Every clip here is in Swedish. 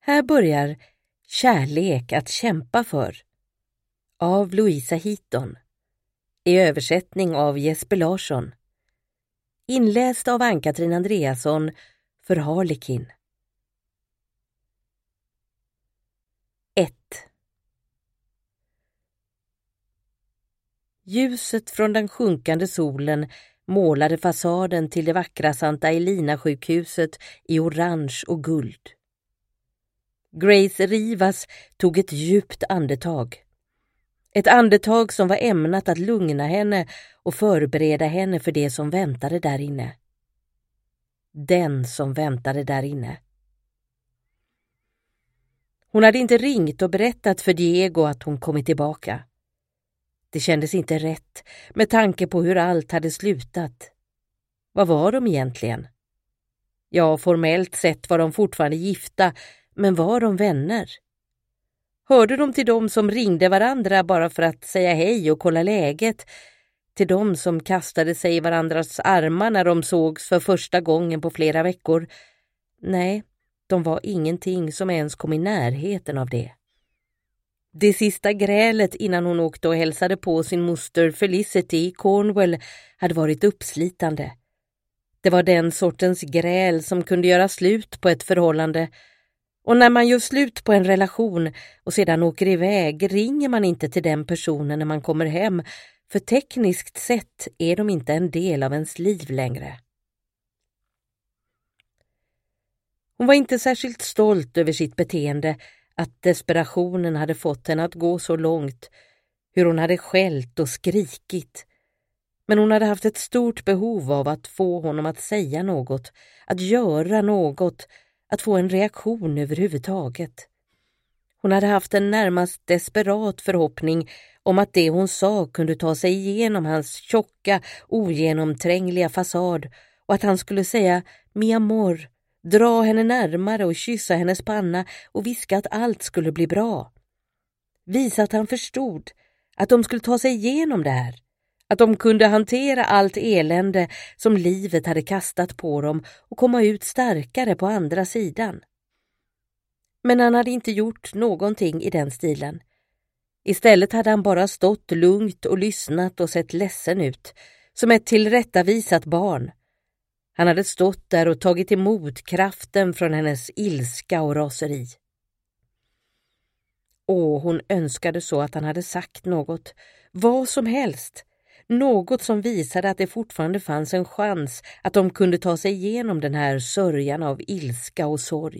Här börjar Kärlek att kämpa för av Louisa Heaton i översättning av Jesper Larsson. Inläst av Ann-Katrin Andreasson för Harlekin. 1. Ljuset från den sjunkande solen målade fasaden till det vackra Santa Elina-sjukhuset i orange och guld. Grace Rivas tog ett djupt andetag. Ett andetag som var ämnat att lugna henne och förbereda henne för det som väntade där inne. Den som väntade där inne. Hon hade inte ringt och berättat för Diego att hon kommit tillbaka. Det kändes inte rätt med tanke på hur allt hade slutat. Vad var de egentligen? Ja, formellt sett var de fortfarande gifta, men var de vänner? Hörde de till dem som ringde varandra bara för att säga hej och kolla läget? Till dem som kastade sig i varandras armar när de sågs för första gången på flera veckor? Nej, de var ingenting som ens kom i närheten av det. Det sista grälet innan hon åkte och hälsade på sin moster Felicity i Cornwall hade varit uppslitande. Det var den sortens gräl som kunde göra slut på ett förhållande. Och när man gör slut på en relation och sedan åker iväg ringer man inte till den personen när man kommer hem, för tekniskt sett är de inte en del av ens liv längre. Hon var inte särskilt stolt över sitt beteende, att desperationen hade fått henne att gå så långt, hur hon hade skällt och skrikit. Men hon hade haft ett stort behov av att få honom att säga något, att göra något, att få en reaktion överhuvudtaget. Hon hade haft en närmast desperat förhoppning om att det hon sa kunde ta sig igenom hans tjocka, ogenomträngliga fasad och att han skulle säga «Mi amor», dra henne närmare och kyssa hennes panna och viska att allt skulle bli bra. Visa att han förstod, att de skulle ta sig igenom det här. Att de kunde hantera allt elände som livet hade kastat på dem och komma ut starkare på andra sidan. Men han hade inte gjort någonting i den stilen. Istället hade han bara stått lugnt och lyssnat och sett ledsen ut, som ett tillrättavisat barn. Han hade stått där och tagit emot kraften från hennes ilska och raseri. Hon önskade så att han hade sagt något, vad som helst. Något som visade att det fortfarande fanns en chans att de kunde ta sig igenom den här sörjan av ilska och sorg.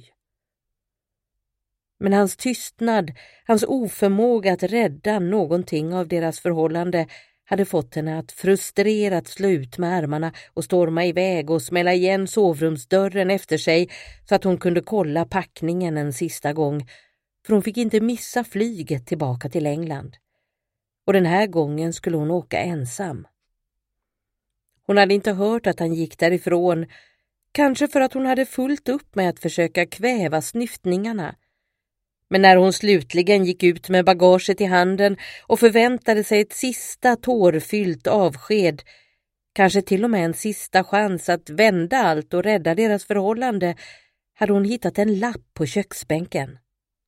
Men hans tystnad, hans oförmåga att rädda någonting av deras förhållande hade fått henne att frustrerat slå ut med armarna och storma iväg och smälla igen sovrumsdörren efter sig så att hon kunde kolla packningen en sista gång, för hon fick inte missa flyget tillbaka till England. Och den här gången skulle hon åka ensam. Hon hade inte hört att han gick därifrån, kanske för att hon hade fullt upp med att försöka kväva snyftningarna. Men när hon slutligen gick ut med bagaget i handen och förväntade sig ett sista tårfyllt avsked, kanske till och med en sista chans att vända allt och rädda deras förhållande, hade hon hittat en lapp på köksbänken.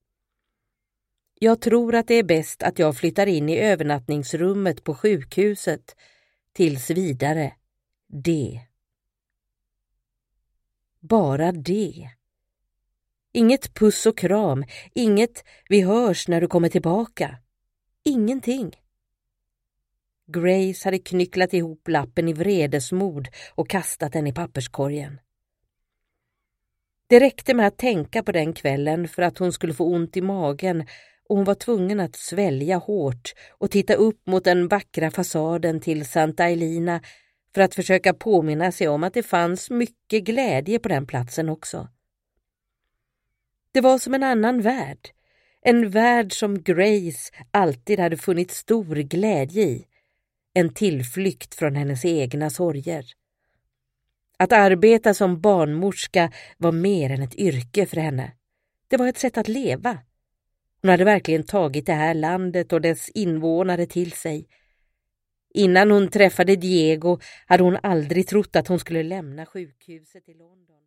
Jag tror att det är bäst att jag flyttar in i övernattningsrummet på sjukhuset. Tills vidare. Det. Bara det. Inget puss och kram. Inget vi hörs när du kommer tillbaka. Ingenting. Grace hade knycklat ihop lappen i vredesmod och kastat den i papperskorgen. Det räckte med att tänka på den kvällen för att hon skulle få ont i magen, och hon var tvungen att svälja hårt och titta upp mot den vackra fasaden till Santa Elina för att försöka påminna sig om att det fanns mycket glädje på den platsen också. Det var som en annan värld. En värld som Grace alltid hade funnit stor glädje i. En tillflykt från hennes egna sorger. Att arbeta som barnmorska var mer än ett yrke för henne. Det var ett sätt att leva. Hon hade verkligen tagit det här landet och dess invånare till sig. Innan hon träffade Diego hade hon aldrig trott att hon skulle lämna sjukhuset i London.